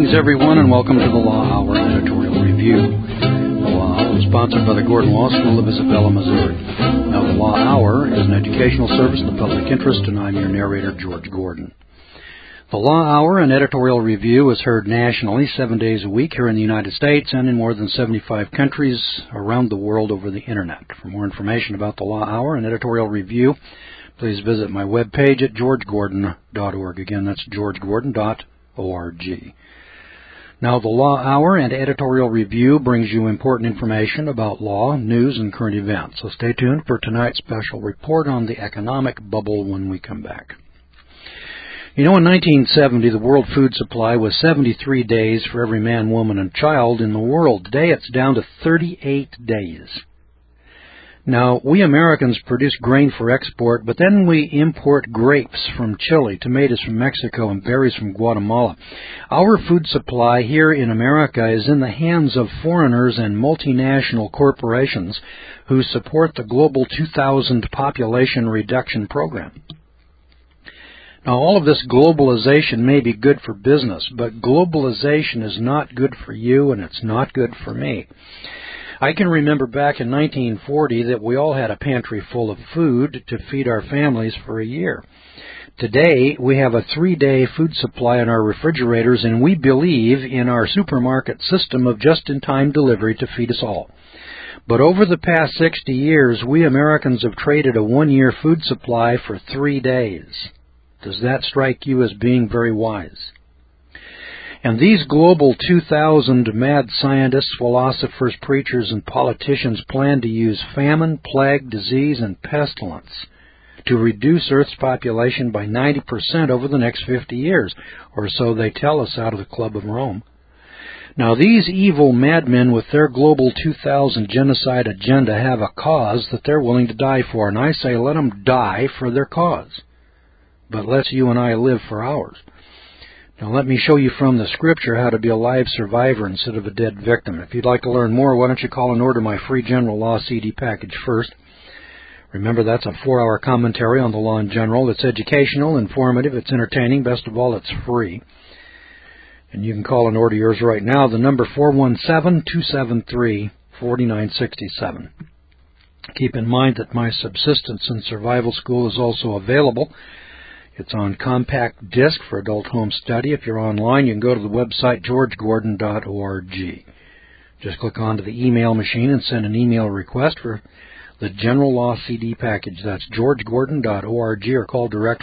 Greetings, everyone, and welcome to the Law Hour Editorial Review. The Law Hour is sponsored by the Gordon Law School of Isabella, Missouri. Now, the Law Hour is an educational service in the public interest, and I'm your narrator, George Gordon. The Law Hour and Editorial Review is heard nationally 7 days a week here in the United States and in more than 75 countries around the world over the Internet. For more information about the Law Hour and Editorial Review, please visit my webpage at georgegordon.org. Again, that's georgegordon.org. Now, the Law Hour and Editorial Review brings you important information about law, news, and current events. So stay tuned for tonight's special report on the economic bubble when we come back. You know, in 1970, the world food supply was 73 days for every man, woman, and child in the world. Today, it's down to 38 days. Now, we Americans produce grain for export, but then we import grapes from Chile, tomatoes from Mexico, and berries from Guatemala. Our food supply here in America is in the hands of foreigners and multinational corporations who support the Global 2000 Population Reduction Program. Now, all of this globalization may be good for business, but globalization is not good for you, and it's not good for me. I can remember back in 1940 that we all had a pantry full of food to feed our families for a year. Today, we have a 3-day food supply in our refrigerators, and we believe in our supermarket system of just-in-time delivery to feed us all. But over the past 60 years, we Americans have traded a 1-year food supply for 3 days. Does that strike you as being very wise? And these Global 2000 mad scientists, philosophers, preachers, and politicians plan to use famine, plague, disease, and pestilence to reduce Earth's population by 90% over the next 50 years, or so they tell us out of the Club of Rome. Now, these evil madmen with their Global 2000 genocide agenda have a cause that they're willing to die for, and I say let them die for their cause. But let's you and I live for ours. Now, let me show you from the Scripture how to be a live survivor instead of a dead victim. If you'd like to learn more, why don't you call and order my free general law CD package first. Remember, that's a 4-hour commentary on the law in general. It's educational, informative, it's entertaining. Best of all, it's free. And you can call and order yours right now. The number 417-273-4967. Keep in mind that my Subsistence and Survival School is also available. It's on compact disc for adult home study. If you're online, you can go to the website georgegordon.org. Just click onto the email machine and send an email request for the General Law CD package. That's georgegordon.org, or call direct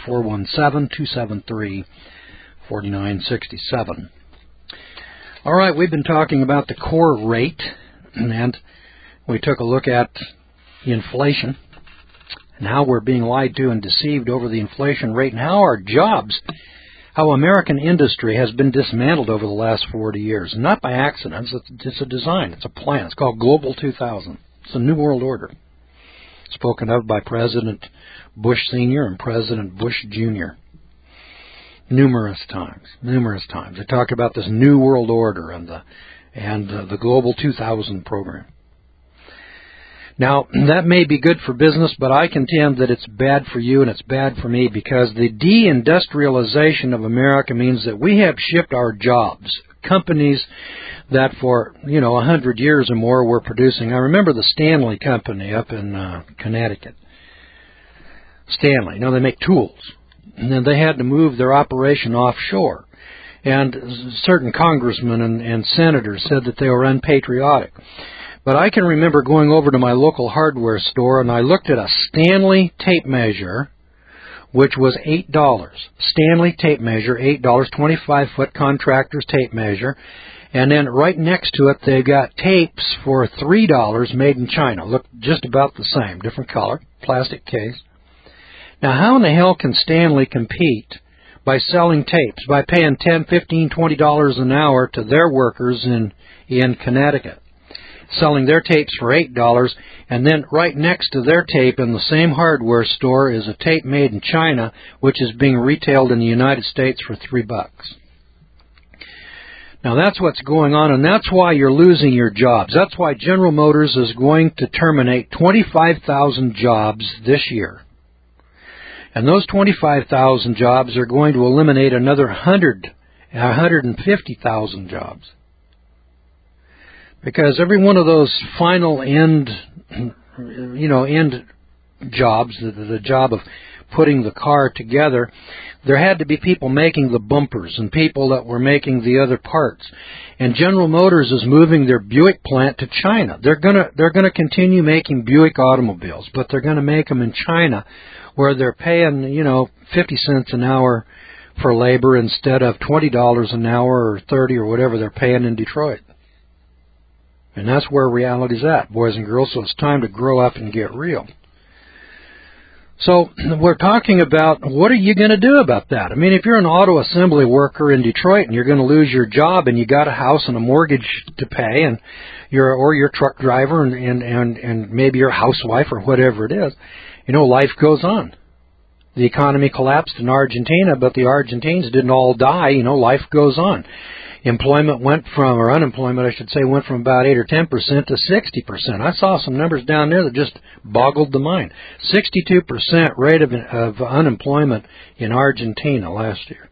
417-273-4967. All right, we've been talking about the core rate, and we took a look at inflation and how we're being lied to and deceived over the inflation rate, and how our jobs, how American industry has been dismantled over the last 40 years. And not by accident. It's a design. It's a plan. It's called Global 2000. It's a New World Order, spoken of by President Bush Sr. and President Bush Jr. numerous times. They talked about this New World Order and the Global 2000 program. Now, that may be good for business, but I contend that it's bad for you and it's bad for me, because the deindustrialization of America means that we have shipped our jobs. Companies that for, 100 years or more were producing. I remember the Stanley Company up in Connecticut. Stanley, they make tools. And then they had to move their operation offshore. And certain congressmen and senators said that they were unpatriotic. But I can remember going over to my local hardware store, and I looked at a Stanley tape measure, which was $8. Stanley tape measure, $8, 25-foot contractor's tape measure. And then right next to it, they've got tapes for $3 made in China. Look just about the same, different color, plastic case. Now, how in the hell can Stanley compete by selling tapes, by paying $10, $15, $20 an hour to their workers in Connecticut, selling their tapes for $8, and then right next to their tape in the same hardware store is a tape made in China, which is being retailed in the United States for $3? Now, that's what's going on, and that's why you're losing your jobs. That's why General Motors is going to terminate 25,000 jobs this year. And those 25,000 jobs are going to eliminate another 100 150,000 jobs. Because every one of those final end jobs, the job of putting the car together, there had to be people making the bumpers and people that were making the other parts. And General Motors is moving their Buick plant to China. They're gonna continue making Buick automobiles, but they're gonna make them in China, where they're paying 50 cents an hour for labor instead of $20 an hour or 30 or whatever they're paying in Detroit. And that's where reality's at, boys and girls. So it's time to grow up and get real. So we're talking about, what are you going to do about that? I mean, if you're an auto assembly worker in Detroit and you're going to lose your job and you got a house and a mortgage to pay, and you're a truck driver and maybe you're a housewife or whatever it is, life goes on. The economy collapsed in Argentina, but the Argentines didn't all die. Life goes on. Unemployment went from about 8 or 10% to 60%. I saw some numbers down there that just boggled the mind. 62% rate of unemployment in Argentina last year.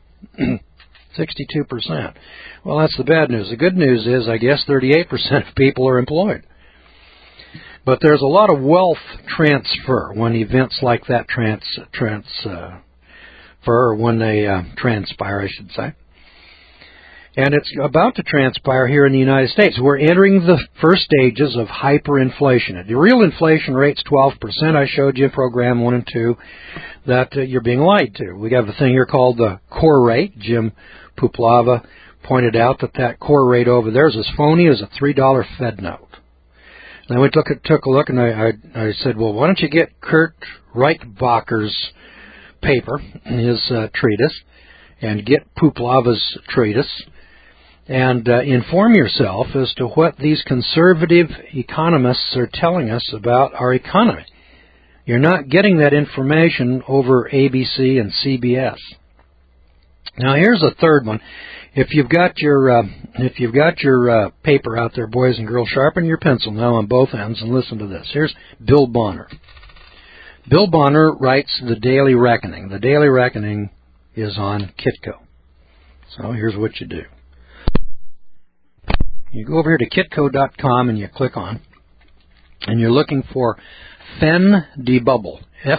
62%. Well, that's the bad news. The good news is, I guess, 38% of people are employed. But there's a lot of wealth transfer when events like that transfer, or when they transpire, I should say. And it's about to transpire here in the United States. We're entering the first stages of hyperinflation. The real inflation rate's 12%. I showed you in program 1 and 2 that you're being lied to. We have a thing here called the core rate. Jim Puplava pointed out that core rate over there is as phony as a $3 Fed note. And we took a look, and I said, well, why don't you get Kurt Reichbacher's paper, his treatise, and get Puplava's treatise, and inform yourself as to what these conservative economists are telling us about our economy. You're not getting that information over ABC and CBS. Now, here's a third one. If you've got your paper out there, boys and girls, sharpen your pencil now on both ends and listen to this. Here's Bill Bonner. Bill Bonner writes The Daily Reckoning. The Daily Reckoning is on Kitco. So here's what you do. You go over here to kitco.com and you click on, and you're looking for FinDebubble,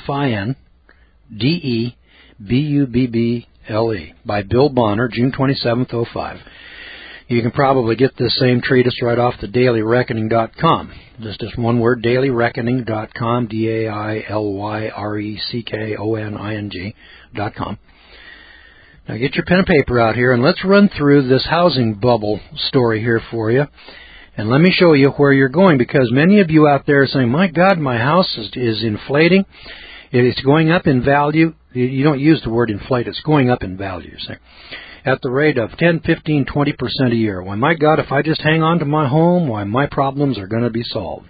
FINDEBUBBLE, by Bill Bonner, June 27th, 2005. You can probably get this same treatise right off the dailyreckoning.com. Just one word, dailyreckoning.com, DAILYRECKONING.com. Now get your pen and paper out here, and let's run through this housing bubble story here for you. And let me show you where you're going, because many of you out there are saying, my God, my house is inflating. It's going up in value. You don't use the word inflate. It's going up in value, say, at the rate of 10, 15, 20% a year. Why, my God, if I just hang on to my home, why, my problems are going to be solved.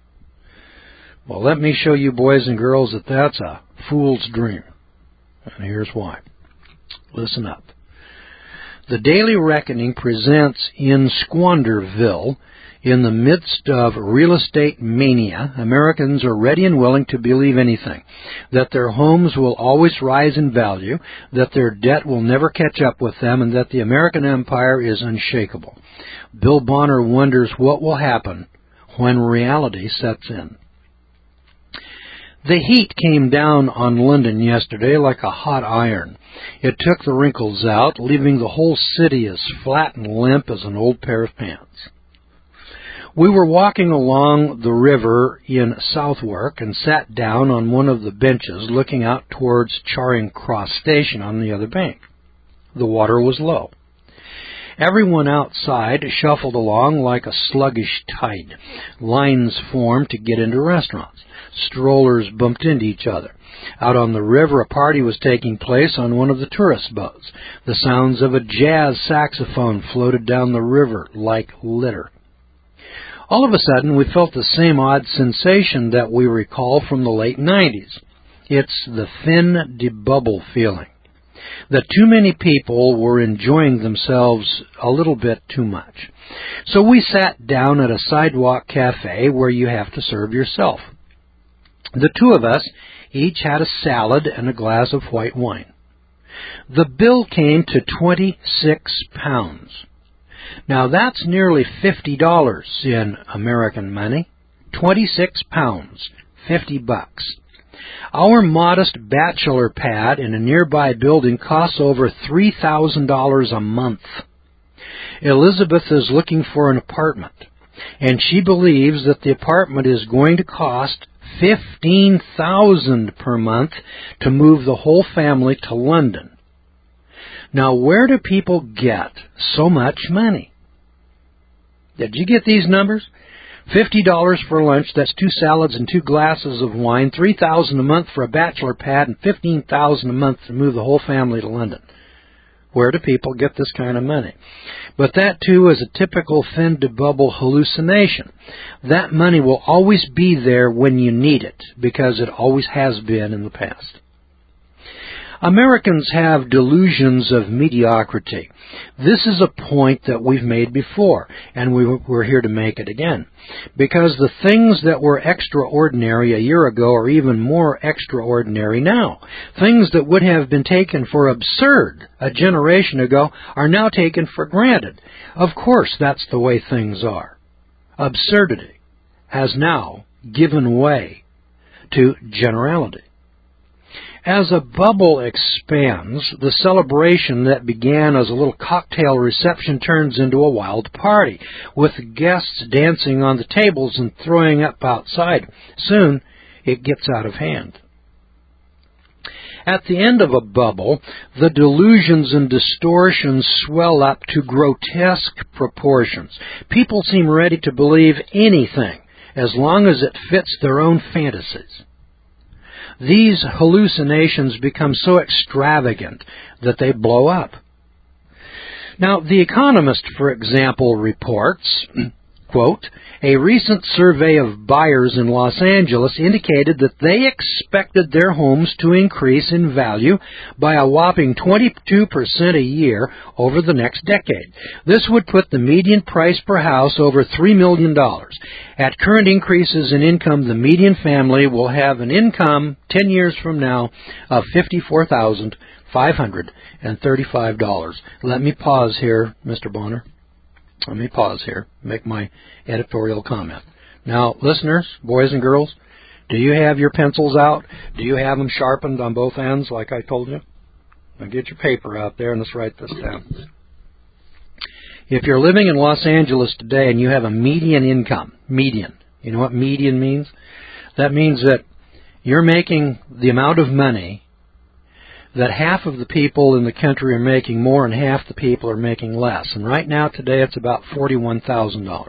Well, let me show you, boys and girls, that that's a fool's dream. And here's why. Listen up. The Daily Reckoning presents in Squanderville, in the midst of real estate mania, Americans are ready and willing to believe anything, that their homes will always rise in value, that their debt will never catch up with them, and that the American empire is unshakable. Bill Bonner wonders what will happen when reality sets in. The heat came down on London yesterday like a hot iron. It took the wrinkles out, leaving the whole city as flat and limp as an old pair of pants. We were walking along the river in Southwark and sat down on one of the benches looking out towards Charing Cross Station on the other bank. The water was low. Everyone outside shuffled along like a sluggish tide. Lines formed to get into restaurants. Strollers bumped into each other. Out on the river, a party was taking place on one of the tourist boats. The sounds of a jazz saxophone floated down the river like litter. All of a sudden, we felt the same odd sensation that we recall from the late 90s. It's the FinDebubble feeling, that too many people were enjoying themselves a little bit too much. So we sat down at a sidewalk cafe where you have to serve yourself. The two of us each had a salad and a glass of white wine. The bill came to £26. Now that's nearly $50 in American money. £26, $50. Our modest bachelor pad in a nearby building costs over $3,000 a month. Elizabeth is looking for an apartment, and she believes that the apartment is going to cost $15,000 per month to move the whole family to London. Now, where do people get so much money? Did you get these numbers? $50 for lunch, that's 2 salads and 2 glasses of wine, $3,000 a month for a bachelor pad, and $15,000 a month to move the whole family to London. Where do people get this kind of money? But that, too, is a typical fin-to-bubble hallucination. That money will always be there when you need it, because it always has been in the past. Americans have delusions of mediocrity. This is a point that we've made before, and we're here to make it again. Because the things that were extraordinary a year ago are even more extraordinary now. Things that would have been taken for absurd a generation ago are now taken for granted. Of course, that's the way things are. Absurdity has now given way to generality. As a bubble expands, the celebration that began as a little cocktail reception turns into a wild party, with guests dancing on the tables and throwing up outside. Soon, it gets out of hand. At the end of a bubble, the delusions and distortions swell up to grotesque proportions. People seem ready to believe anything, as long as it fits their own fantasies. These hallucinations become so extravagant that they blow up. Now, The Economist, for example, reports, quote, a recent survey of buyers in Los Angeles indicated that they expected their homes to increase in value by a whopping 22% a year over the next decade. This would put the median price per house over $3 million. At current increases in income, the median family will have an income 10 years from now of $54,535. Let me pause here, Mr. Bonner. Let me pause here, make my editorial comment. Now, listeners, boys and girls, do you have your pencils out? Do you have them sharpened on both ends like I told you? Now get your paper out there and let's write this down. If you're living in Los Angeles today and you have a median income, median, you know what median means? That means that you're making the amount of money that half of the people in the country are making more and half the people are making less. And right now, today, it's about $41,000.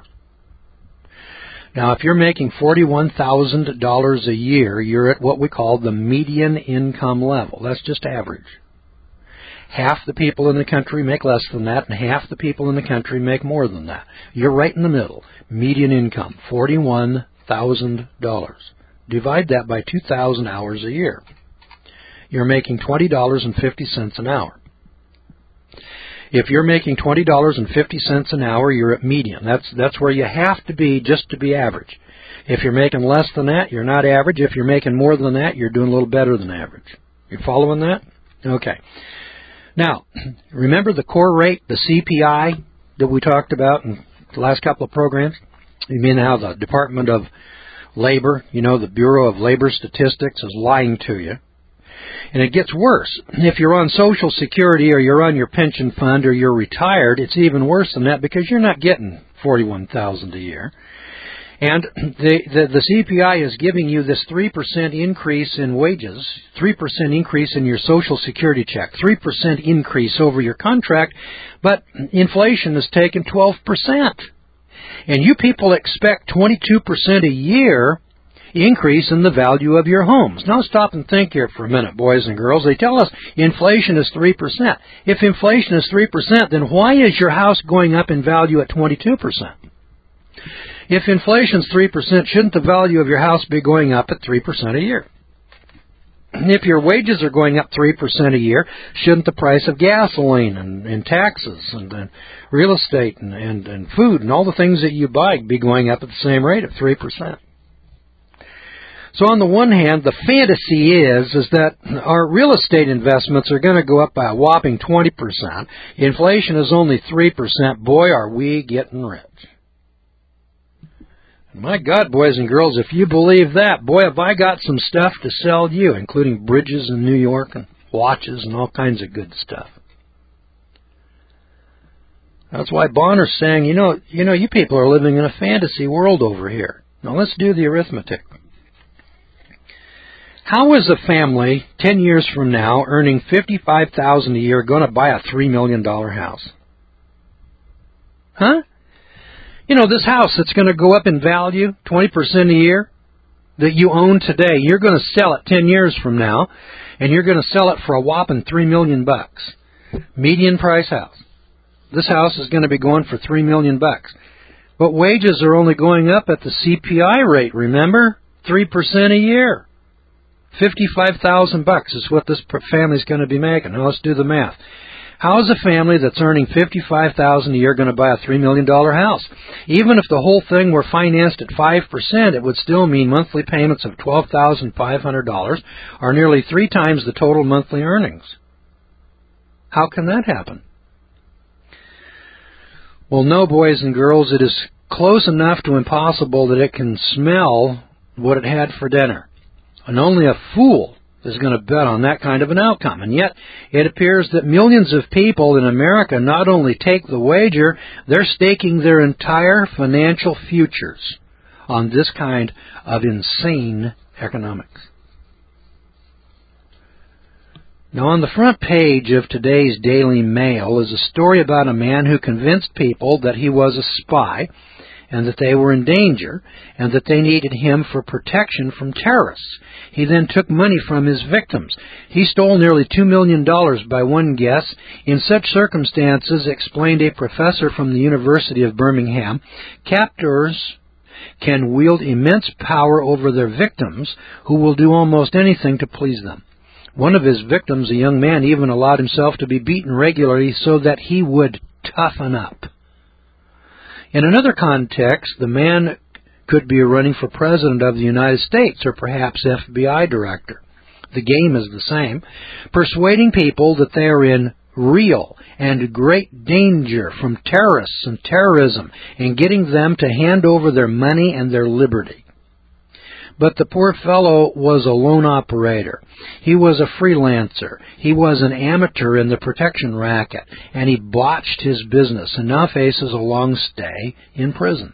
Now, if you're making $41,000 a year, you're at what we call the median income level. That's just average. Half the people in the country make less than that, and half the people in the country make more than that. You're right in the middle. Median income, $41,000. Divide that by 2,000 hours a year. You're making $20.50 an hour. If you're making $20.50 an hour, you're at median. That's where you have to be just to be average. If you're making less than that, you're not average. If you're making more than that, you're doing a little better than average. You following that? Okay. Now, remember the core rate, the CPI that we talked about in the last couple of programs? You mean how the Department of Labor, the Bureau of Labor Statistics is lying to you. And it gets worse. If you're on Social Security or you're on your pension fund or you're retired, it's even worse than that because you're not getting $41,000 a year. And the CPI is giving you this 3% increase in wages, 3% increase in your Social Security check, 3% increase over your contract, but inflation has taken 12%. And you people expect 22% a year increase in the value of your homes. Now stop and think here for a minute, boys and girls. They tell us inflation is 3%. If inflation is 3%, then why is your house going up in value at 22%? If inflation is 3%, shouldn't the value of your house be going up at 3% a year? If your wages are going up 3% a year, shouldn't the price of gasoline and taxes and real estate and food and all the things that you buy be going up at the same rate of 3%? So on the one hand, the fantasy is that our real estate investments are going to go up by a whopping 20%. Inflation is only 3%. Boy, are we getting rich. My God, boys and girls, if you believe that, boy, have I got some stuff to sell you, including bridges in New York and watches and all kinds of good stuff. That's why Bonner's saying, you people are living in a fantasy world over here. Now let's do the arithmetic. How is a family 10 years from now earning $55,000 a year going to buy a $3 million house? Huh? This house that's going to go up in value 20% a year that you own today, you're going to sell it 10 years from now, and you're going to sell it for a whopping $3 million. Median price house. This house is going to be going for $3 million. But wages are only going up at the CPI rate, remember? 3% a year. $55,000 is what this family's going to be making. Now let's do the math. How is a family that's earning $55,000 a year going to buy a $3 million house? Even if the whole thing were financed at 5%, it would still mean monthly payments of $12,500, or nearly 3 times the total monthly earnings. How can that happen? Well, no, boys and girls, it is close enough to impossible that it can smell what it had for dinner. And only a fool is going to bet on that kind of an outcome. And yet, it appears that millions of people in America not only take the wager, they're staking their entire financial futures on this kind of insane economics. Now, on the front page of today's Daily Mail is a story about a man who convinced people that he was a spy and that they were in danger and that they needed him for protection from terrorists. He then took money from his victims. He stole nearly $2 million by one guess. In such circumstances, explained a professor from the University of Birmingham, captors can wield immense power over their victims who will do almost anything to please them. One of his victims, a young man, even allowed himself to be beaten regularly so that he would toughen up. In another context, the man could be running for president of the United States or perhaps FBI director. The game is the same, persuading people that they are in real and great danger from terrorists and terrorism and getting them to hand over their money and their liberty. But the poor fellow was a lone operator. He was a freelancer. He was an amateur in the protection racket, and he botched his business and now faces a long stay in prison.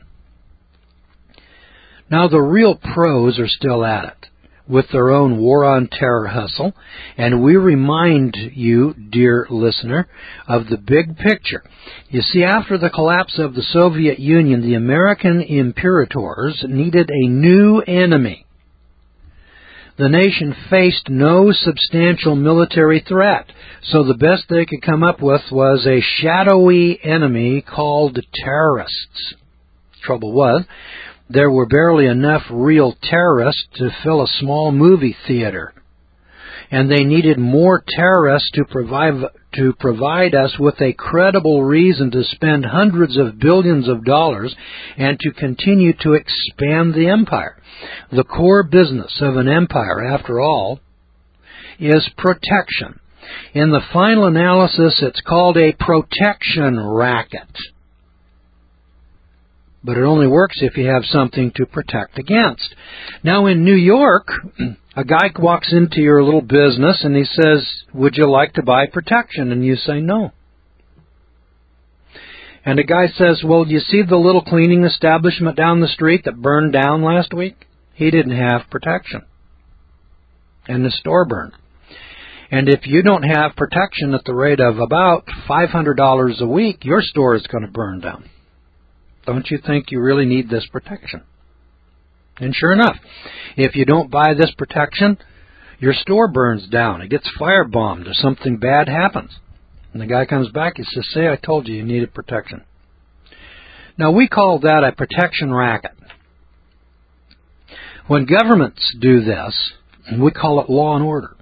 Now the real pros are still at it with their own war on terror hustle, and we remind you, dear listener, of the big picture. You see, after the collapse of the Soviet Union, the American imperators needed a new enemy. The nation faced no substantial military threat, so the best they could come up with was a shadowy enemy called terrorists. Trouble was, there were barely enough real terrorists to fill a small movie theater, and they needed more terrorists to provide us with a credible reason to spend hundreds of billions of dollars and to continue to expand the empire. The core business of an empire, after all, is protection. In the final analysis, it's called a protection racket. But it only works if you have something to protect against. Now in New York, a guy walks into your little business and he says, "Would you like to buy protection?" And you say no. And the guy says, "Well, you see the little cleaning establishment down the street that burned down last week? He didn't have protection. And the store burned. And if you don't have protection at the rate of about $500 a week, your store is going to burn down. Don't you think you really need this protection?" And sure enough, if you don't buy this protection, your store burns down. It gets firebombed or something bad happens. And the guy comes back, he says, "See, I told you needed protection." Now, we call that a protection racket. When governments do this, we call it law and order.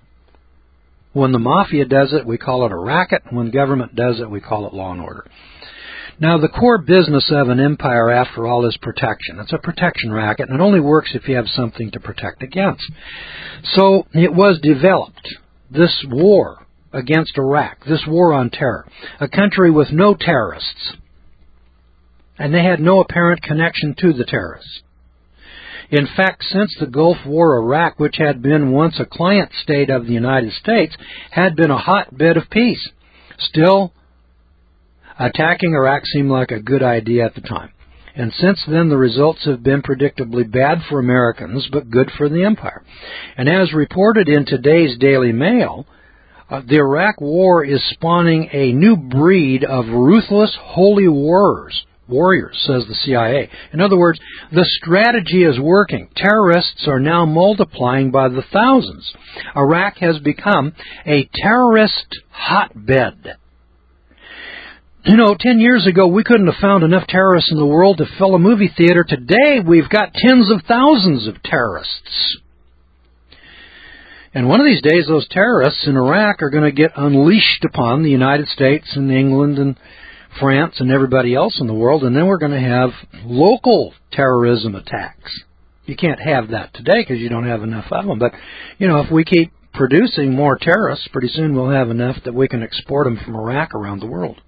When the mafia does it, we call it a racket. When government does it, we call it law and order. Now, the core business of an empire, after all, is protection. It's a protection racket, and it only works if you have something to protect against. So it was developed, this war against Iraq, this war on terror, a country with no terrorists, and they had no apparent connection to the terrorists. In fact, since the Gulf War, Iraq, which had been once a client state of the United States, had been a hotbed of peace. Still, attacking Iraq seemed like a good idea at the time. And since then, the results have been predictably bad for Americans, but good for the empire. And as reported in today's Daily Mail, the Iraq War is spawning a new breed of ruthless holy warriors, says the CIA. In other words, the strategy is working. Terrorists are now multiplying by the thousands. Iraq has become a terrorist hotbed. 10 years ago, we couldn't have found enough terrorists in the world to fill a movie theater. Today, we've got tens of thousands of terrorists. And one of these days, those terrorists in Iraq are going to get unleashed upon the United States and England and France and everybody else in the world, and then we're going to have local terrorism attacks. You can't have that today because you don't have enough of them. But, if we keep producing more terrorists, pretty soon we'll have enough that we can export them from Iraq around the world.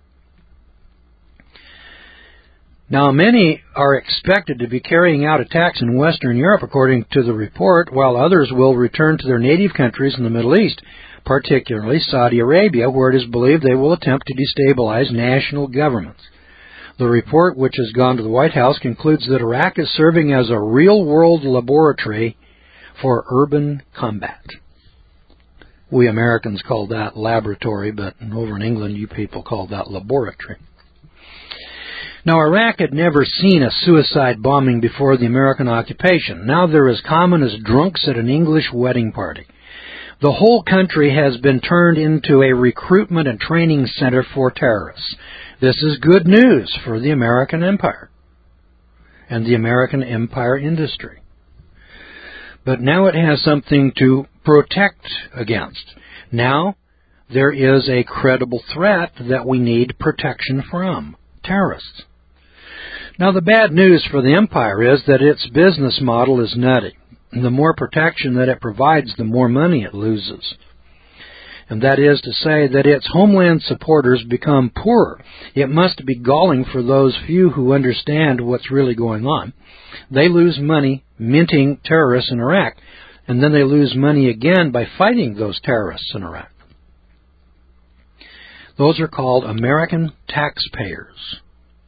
Now, many are expected to be carrying out attacks in Western Europe, according to the report, while others will return to their native countries in the Middle East, particularly Saudi Arabia, where it is believed they will attempt to destabilize national governments. The report, which has gone to the White House, concludes that Iraq is serving as a real-world laboratory for urban combat. We Americans call that laboratory, but over in England, you people call that laboratory. Now, Iraq had never seen a suicide bombing before the American occupation. Now they're as common as drunks at an English wedding party. The whole country has been turned into a recruitment and training center for terrorists. This is good news for the American empire and the American empire industry. But now it has something to protect against. Now there is a credible threat that we need protection from: terrorists. Now, the bad news for the empire is that its business model is nutty. The more protection that it provides, the more money it loses. And that is to say that its homeland supporters become poorer. It must be galling for those few who understand what's really going on. They lose money minting terrorists in Iraq, and then they lose money again by fighting those terrorists in Iraq. Those are called American taxpayers.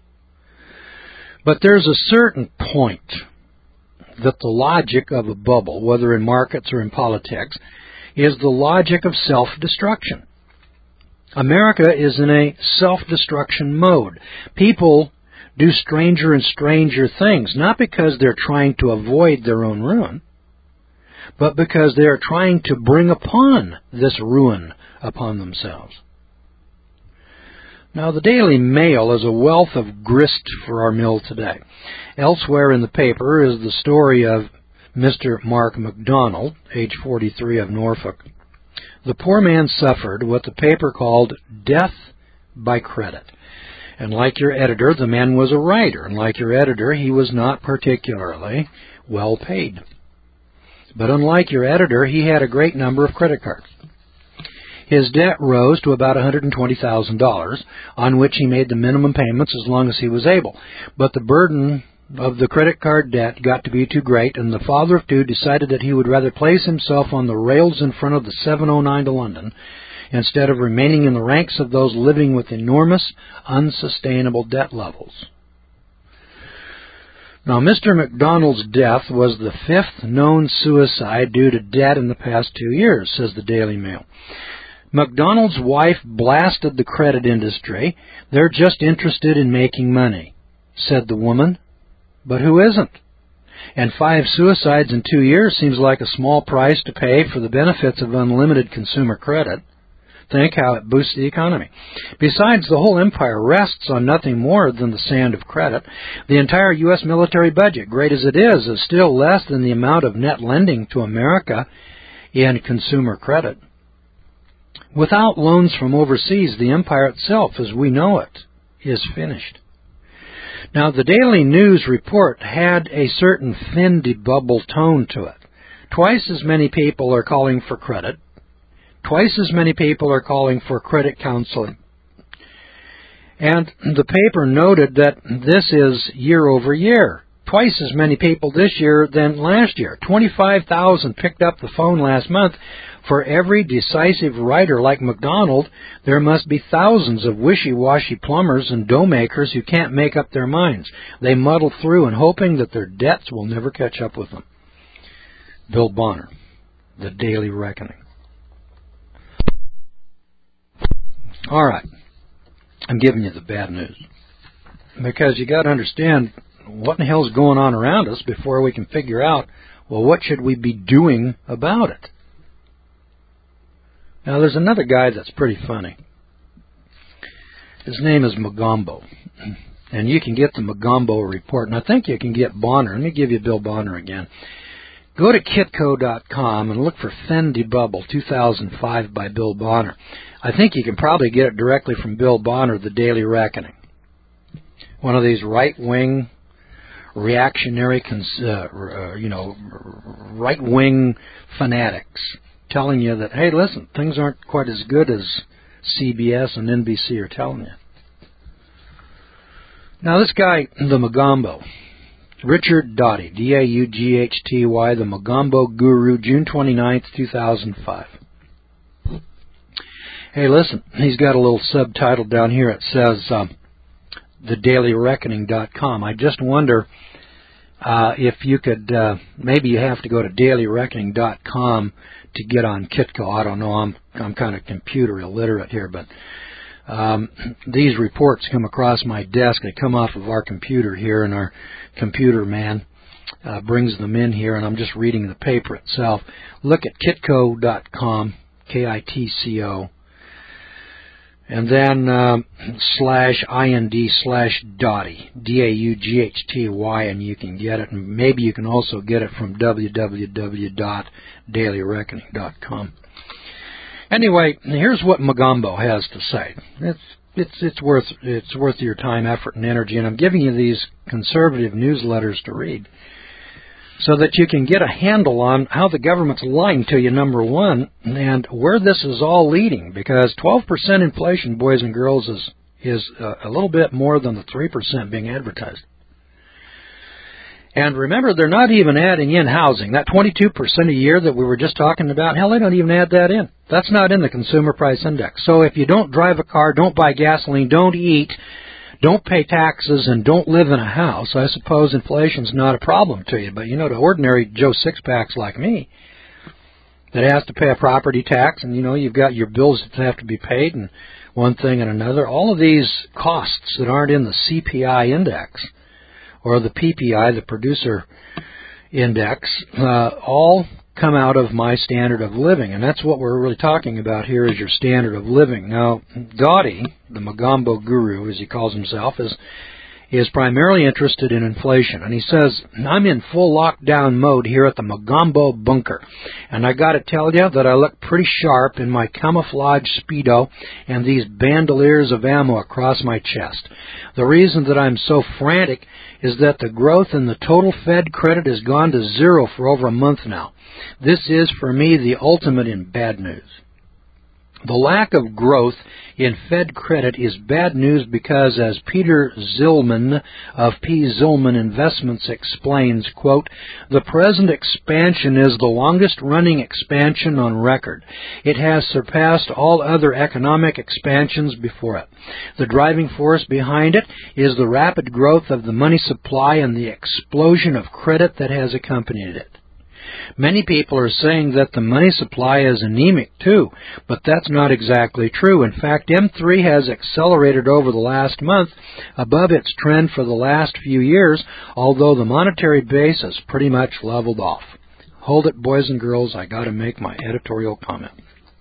But there's a certain point that the logic of a bubble, whether in markets or in politics, is the logic of self-destruction. America is in a self-destruction mode. People do stranger and stranger things, not because they're trying to avoid their own ruin, but because they are trying to bring upon this ruin upon themselves. Now, the Daily Mail is a wealth of grist for our mill today. Elsewhere in the paper is the story of Mr. Mark McDonald, age 43, of Norfolk. The poor man suffered what the paper called death by credit. And like your editor, the man was a writer. And like your editor, he was not particularly well paid. But unlike your editor, he had a great number of credit cards. His debt rose to about $120,000, on which he made the minimum payments as long as he was able. But the burden of the credit card debt got to be too great, and the father of two decided that he would rather place himself on the rails in front of the 709 to London instead of remaining in the ranks of those living with enormous, unsustainable debt levels. Now, Mr. McDonald's death was the fifth known suicide due to debt in the past 2 years, says the Daily Mail. McDonald's wife blasted the credit industry. They're just interested in making money, said the woman. But who isn't? And 5 suicides in 2 years seems like a small price to pay for the benefits of unlimited consumer credit. Think how it boosts the economy. Besides, the whole empire rests on nothing more than the sand of credit. The entire U.S. military budget, great as it is still less than the amount of net lending to America in consumer credit. Without loans from overseas, the empire itself, as we know it, is finished. Now, the Daily News report had a certain Fendi-bubble tone to it. Twice as many people are calling for credit. Twice as many people are calling for credit counseling. And the paper noted that this is year over year. Twice as many people this year than last year. 25,000 picked up the phone last month. For every decisive writer like McDonald, there must be thousands of wishy-washy plumbers and dough makers who can't make up their minds. They muddle through and hoping that their debts will never catch up with them. Bill Bonner, The Daily Reckoning. All right, I'm giving you the bad news because you got to understand what in the hell's going on around us before we can figure out, well, what should we be doing about it? Now, there's another guy that's pretty funny. His name is Magombo, and you can get the Magombo report, and I think you can get Bonner. Let me give you Bill Bonner again. Go to Kitco.com and look for Fendi Bubble 2005 by Bill Bonner. I think you can probably get it directly from Bill Bonner, The Daily Reckoning. One of these right-wing, reactionary, right-wing fanatics telling you that, hey, listen, things aren't quite as good as CBS and NBC are telling you. Now, this guy, the Magombo, Richard Doughty, D-A-U-G-H-T-Y, the Magombo Guru, June 29th, 2005. Hey, listen, he's got a little subtitle down here. It says, thedailyreckoning.com. I just wonder if you could, maybe you have to go to dailyreckoning.com to get on Kitco. I don't know. I'm kind of computer illiterate here, but these reports come across my desk. They come off of our computer here, and our computer man brings them in here, and I'm just reading the paper itself. Look at kitco.com, K-I-T-C-O, and then /IND/Doughty, D-A-U-G-H-T-Y, and you can get it. And maybe you can also get it from www.dailyreckoning.com. Anyway, here's what Magombo has to say. It's worth your time, effort, and energy, and I'm giving you these conservative newsletters to read so that you can get a handle on how the government's lying to you, number one, and where this is all leading, because 12% inflation, boys and girls, is a little bit more than the 3% being advertised. And remember, they're not even adding in housing. That 22% a year that we were just talking about, hell, they don't even add that in. That's not in the Consumer Price Index. So if you don't drive a car, don't buy gasoline, don't eat, don't pay taxes, and don't live in a house, I suppose inflation's not a problem to you. But, you know, to ordinary Joe Sixpacks like me that has to pay a property tax, and, you know, you've got your bills that have to be paid and one thing and another, all of these costs that aren't in the CPI index or the PPI, the producer index, all come out of my standard of living. And that's what we're really talking about here, is your standard of living. Now, Doughty, the Magombo Guru, as he calls himself, is primarily interested in inflation. And he says, I'm in full lockdown mode here at the Magombo bunker. And I got to tell you that I look pretty sharp in my camouflage Speedo and these bandoliers of ammo across my chest. The reason that I'm so frantic is that the growth in the total Fed credit has gone to zero for over a month now. This is, for me, the ultimate in bad news. The lack of growth in Fed credit is bad news because, as Peter Zillman of P. Zillman Investments explains, quote, the present expansion is the longest-running expansion on record. It has surpassed all other economic expansions before it. The driving force behind it is the rapid growth of the money supply and the explosion of credit that has accompanied it. Many people are saying that the money supply is anemic too, but that's not exactly true. In fact, M3 has accelerated over the last month above its trend for the last few years, although the monetary base has pretty much leveled off. Hold it, boys and girls, I got to make my editorial comment.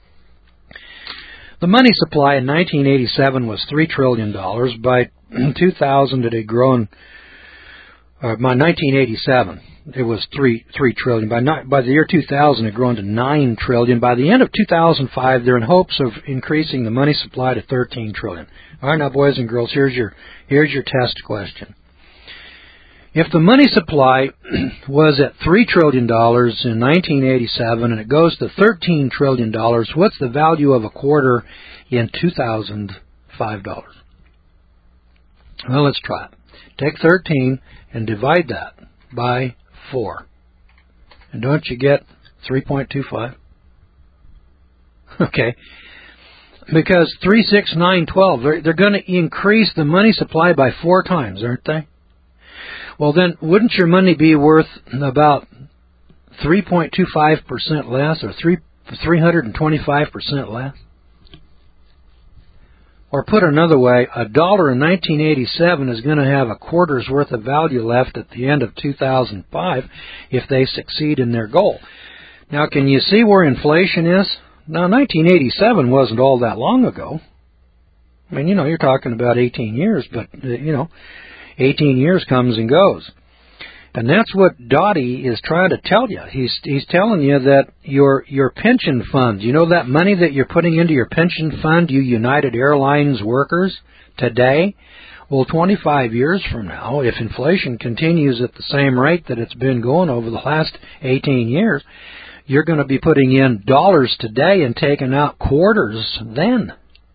The money supply in 1987 was $3 trillion. By 2000 it had grown, by 1987, it was $3 trillion. By the year 2000, it had grown to $9 trillion. By the end of 2005, they're in hopes of increasing the money supply to $13 trillion. All right, now, boys and girls, here's your test question. If the money supply was at $3 trillion in 1987 and it goes to $13 trillion, what's the value of a quarter in 2005 dollars? Well, let's try it. Take 13 and divide that by 4. And don't you get 3.25? Okay. Because 3, 6, 9, 12, they're going to increase the money supply by 4 times, aren't they? Well, then, wouldn't your money be worth about 3.25% less or 325% less? Or put another way, $1 in 1987 is going to have a quarter's worth of value left at the end of 2005 if they succeed in their goal. Now, can you see where inflation is? Now, 1987 wasn't all that long ago. I mean, you're talking about 18 years, but, 18 years comes and goes. And that's what Dottie is trying to tell you. He's telling you that your pension funds, that money that you're putting into your pension fund, you United Airlines workers, today, well, 25 years from now, if inflation continues at the same rate that it's been going over the last 18 years, you're going to be putting in dollars today and taking out quarters then.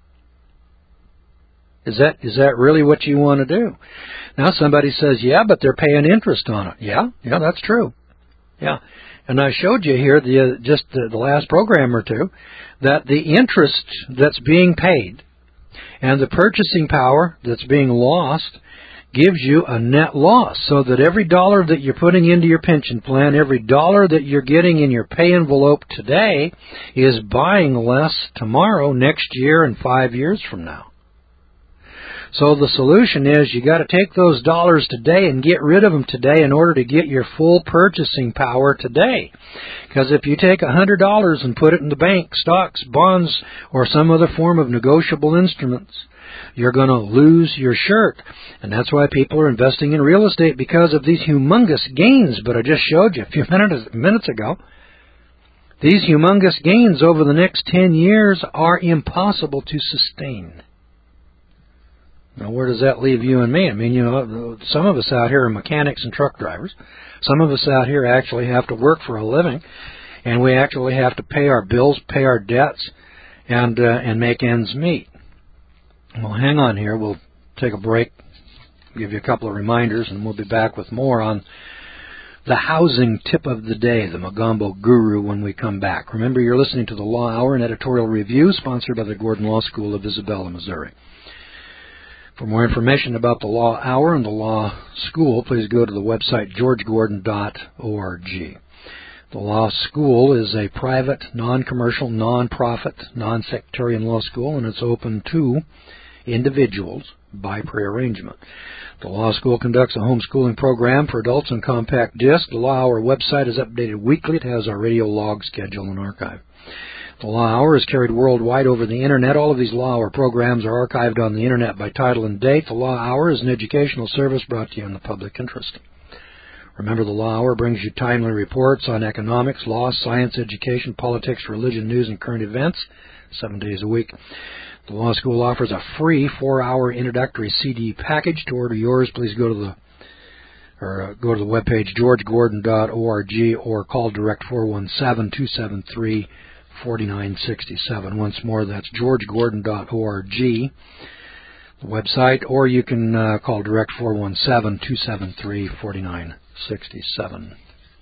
Is that really what you want to do? Now somebody says, yeah, but they're paying interest on it. Yeah, that's true. Yeah. And I showed you here just the last program or two that the interest that's being paid and the purchasing power that's being lost gives you a net loss, so that every dollar that you're putting into your pension plan, every dollar that you're getting in your pay envelope today is buying less tomorrow, next year, and 5 years from now. So the solution is you got to take those dollars today and get rid of them today in order to get your full purchasing power today. Because if you take $100 and put it in the bank, stocks, bonds, or some other form of negotiable instruments, you're going to lose your shirt. And that's why people are investing in real estate, because of these humongous gains. But I just showed you a few minutes ago, these humongous gains over the next 10 years are impossible to sustain. Now, where does that leave you and me? I mean, some of us out here are mechanics and truck drivers. Some of us out here actually have to work for a living, and we actually have to pay our bills, pay our debts, and make ends meet. Well, hang on here. We'll take a break, give you a couple of reminders, and we'll be back with more on the housing tip of the day, the Mogambo Guru, when we come back. Remember, you're listening to the Law Hour, an editorial review sponsored by the Gordon Law School of Isabella, Missouri. For more information about the Law Hour and the Law School, please go to the website georgegordon.org. The Law School is a private, non-commercial, non-profit, non-sectarian law school, and it's open to individuals by prearrangement. The Law School conducts a homeschooling program for adults on compact disc. The Law Hour website is updated weekly. It has our radio log schedule and archive. The Law Hour is carried worldwide over the Internet. All of these Law Hour programs are archived on the Internet by title and date. The Law Hour is an educational service brought to you in the public interest. Remember, the Law Hour brings you timely reports on economics, law, science, education, politics, religion, news, and current events 7 days a week. The Law School offers a free 4-hour introductory CD package. To order yours, please go to the webpage georgegordon.org or call direct 417-273-4967. Once more, that's georgegordon.org, the website, or you can call direct 417-273-4967.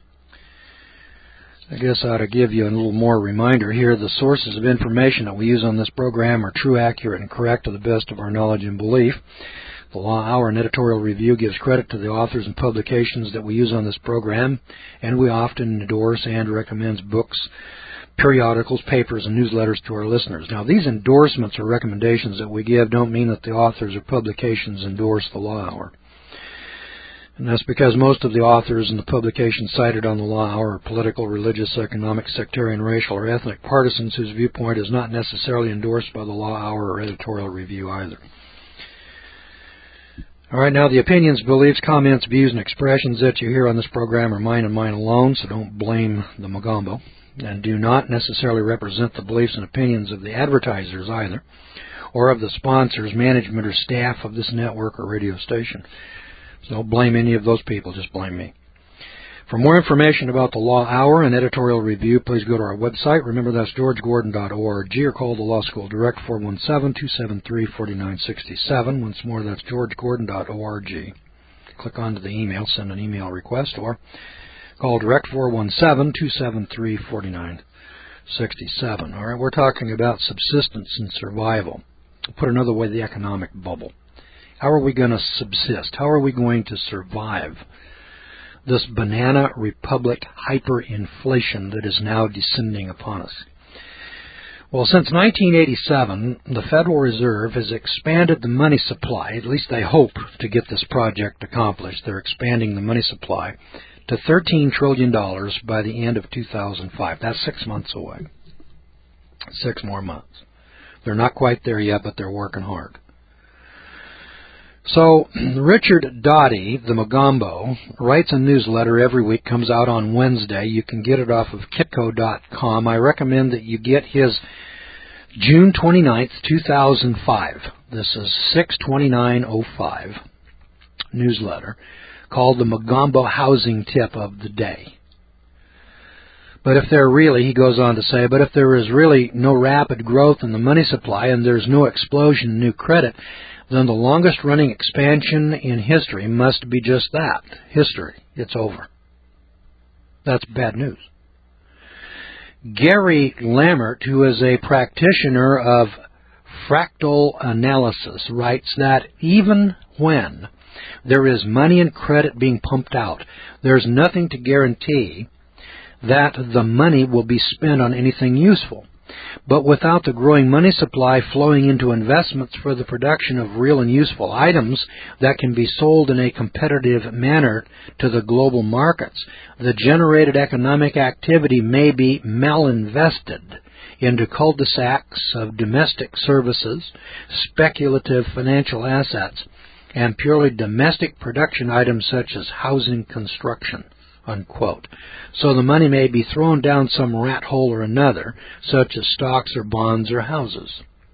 I guess I ought to give you a little more reminder here. The sources of information that we use on this program are true, accurate, and correct to the best of our knowledge and belief. The Law Hour and editorial review gives credit to the authors and publications that we use on this program, and we often endorse and recommend books, periodicals, papers, and newsletters to our listeners. Now, these endorsements or recommendations that we give don't mean that the authors or publications endorse the Law Hour. And that's because most of the authors and the publications cited on the Law Hour are political, religious, economic, sectarian, racial, or ethnic partisans whose viewpoint is not necessarily endorsed by the Law Hour or editorial review either. All right, now the opinions, beliefs, comments, views, and expressions that you hear on this program are mine and mine alone, so don't blame the Magombo, and do not necessarily represent the beliefs and opinions of the advertisers either, or of the sponsors, management, or staff of this network or radio station. So don't blame any of those people, just blame me. For more information about the Law Hour and editorial review, please go to our website. Remember, that's georgegordon.org, or call the Law School Direct 417-273-4967. Once more, that's georgegordon.org. Click onto the email, send an email request, or call direct 417-273-4967. All right, we're talking about subsistence and survival. Put another way, the economic bubble. How are we going to subsist? How are we going to survive this banana republic hyperinflation that is now descending upon us? Well, since 1987, the Federal Reserve has expanded the money supply. At least they hope to get this project accomplished. They're expanding the money supply to $13 trillion by the end of 2005. That's 6 months away. 6 more months. They're not quite there yet, but they're working hard. So, Richard Doty, the Magombo, writes a newsletter every week, comes out on Wednesday. You can get it off of Kitco.com. I recommend that you get his June 29th, 2005. This is 6/29/05 newsletter called the Magombo Housing Tip of the Day. But if there really, he goes on to say, but if there is really no rapid growth in the money supply and there's no explosion in new credit, then the longest-running expansion in history must be just that, history. It's over. That's bad news. Gary Lammert, who is a practitioner of fractal analysis, writes that even when there is money and credit being pumped out, there's nothing to guarantee that the money will be spent on anything useful. But without the growing money supply flowing into investments for the production of real and useful items that can be sold in a competitive manner to the global markets, the generated economic activity may be malinvested into cul-de-sacs of domestic services, speculative financial assets, and purely domestic production items such as housing construction. Unquote. So the money may be thrown down some rat hole or another, such as stocks or bonds or houses.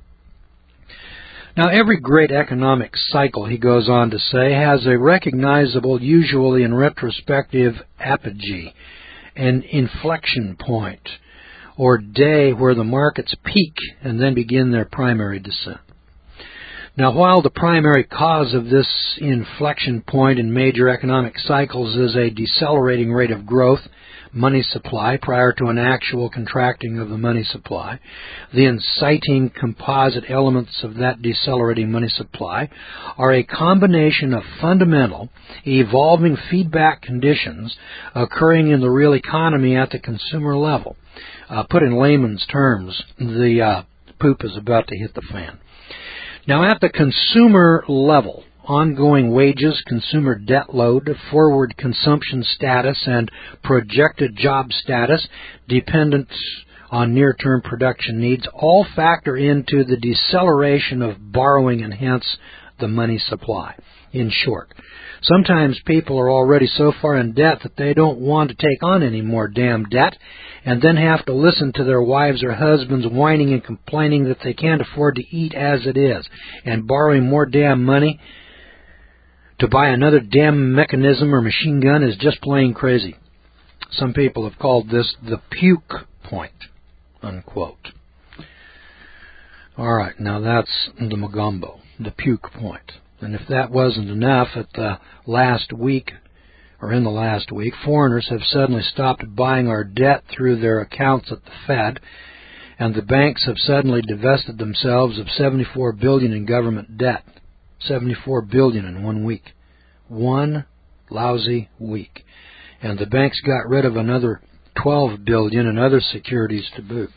Now, every great economic cycle, he goes on to say, has a recognizable, usually in retrospective, apogee, an inflection point, or day where the markets peak and then begin their primary descent. Now, while the primary cause of this inflection point in major economic cycles is a decelerating rate of growth, money supply, prior to an actual contracting of the money supply, the inciting composite elements of that decelerating money supply are a combination of fundamental, evolving feedback conditions occurring in the real economy at the consumer level. Put in layman's terms, the poop is about to hit the fan. Now, at the consumer level, ongoing wages, consumer debt load, forward consumption status, and projected job status, dependent on near-term production needs, all factor into the deceleration of borrowing and hence the money supply. In short, sometimes people are already so far in debt that they don't want to take on any more damn debt and then have to listen to their wives or husbands whining and complaining that they can't afford to eat as it is, and borrowing more damn money to buy another damn mechanism or machine gun is just plain crazy. Some people have called this the puke point, unquote. All right, now that's the Magombo, the puke point. And if that wasn't enough, in the last week, foreigners have suddenly stopped buying our debt through their accounts at the Fed, and the banks have suddenly divested themselves of $74 billion in government debt. $74 billion in 1 week. One lousy week. And the banks got rid of another $12 billion in other securities to boot.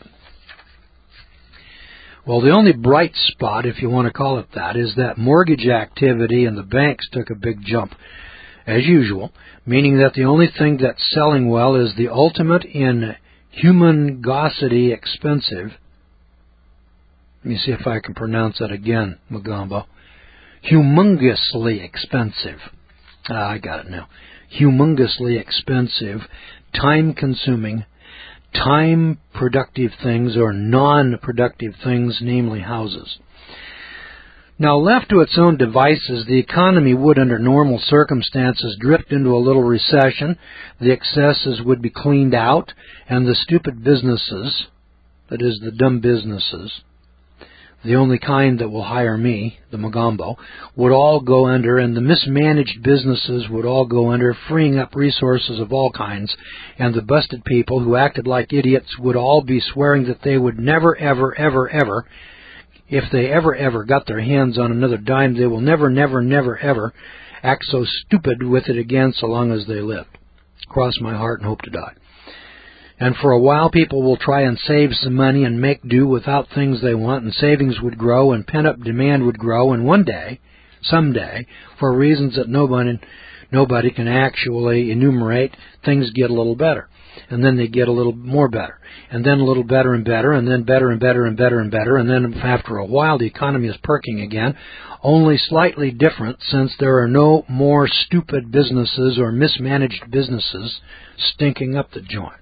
Well, the only bright spot, if you want to call it that, is that mortgage activity in the banks took a big jump, as usual, meaning that the only thing that's selling well is the ultimate in humongosity expensive. Let me see if I can pronounce that again, Magombo. Humongously expensive. I got it now. Humongously expensive, time-consuming, time-productive things or non-productive things, namely houses. Now, left to its own devices, the economy would, under normal circumstances, drift into a little recession, the excesses would be cleaned out, and the stupid businesses, that is, the dumb businesses, the only kind that will hire me, the Mogambo, would all go under, and the mismanaged businesses would all go under, freeing up resources of all kinds, and the busted people who acted like idiots would all be swearing that they would never, ever, ever, ever, if they ever got their hands on another dime, they will never, ever act so stupid with it again so long as they lived. Cross my heart and hope to die. And for a while, people will try and save some money and make do without things they want, and savings would grow, and pent-up demand would grow, and one day, someday, for reasons that nobody can actually enumerate, things get a little better. And then they get a little more better, and then a little better and better, and then better and better and better and better, and then after a while the economy is perking again, only slightly different since there are no more stupid businesses or mismanaged businesses stinking up the joint.